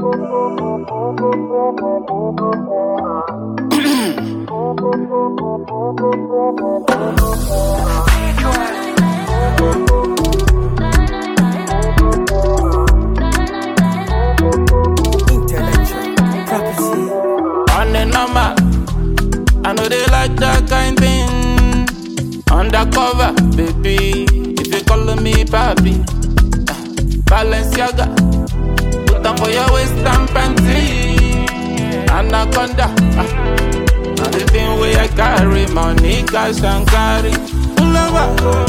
I know they like that kind thing. Undercover, baby. If you call me papi, Balenciaga. Put on for your waist and panty. Anaconda. Now the thing where I carry money, cash and carry. Pull over.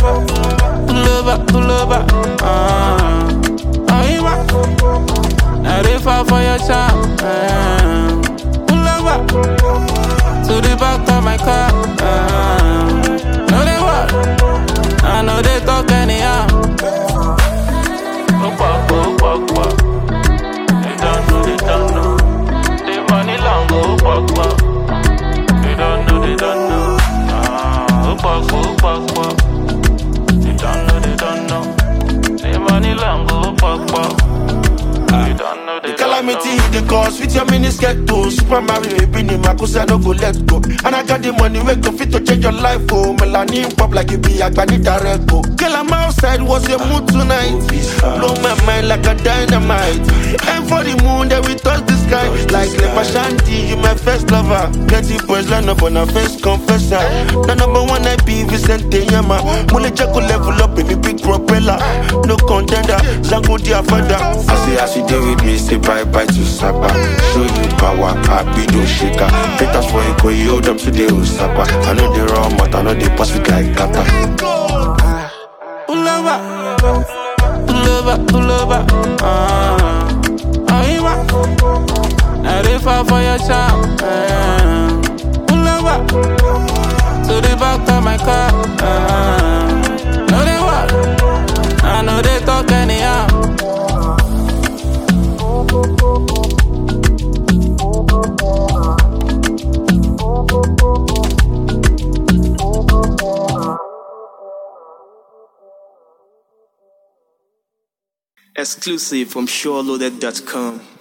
Now they fall for your charm. Pull over to the back of my car. No they walk, I know they talk anyhow. They don't know. The money long go. They don't know. They don't know. The money long go. Calamity hit the cause with your miniskirt too. Super Mario Bini Makusa no go let go. And I got the money we go fit to change your life. Oh, Melanin pop like you be a granny direct go. Girl, I'm outside, what's your mood tonight? Blow my mind like a dynamite. And for the moon that we touch the sky. Like Lepa Shanti, you my first lover. Plenty boys line up on our first confessor. The number one I be Vicente Yama. Mule Jaco level up in the big propeller. No contender, Zango dia father. I see you with me, say bye-bye to Sapa. Show you power, happy don't shake her. Peters for you, you hold up to the Osapa. I know the raw, but I know the pass it like Kata. Pull over. Now they fall for your charm. Pull over to the back of my car. No they walk, I know they talk anyhow. Exclusive from SureLoaded.com.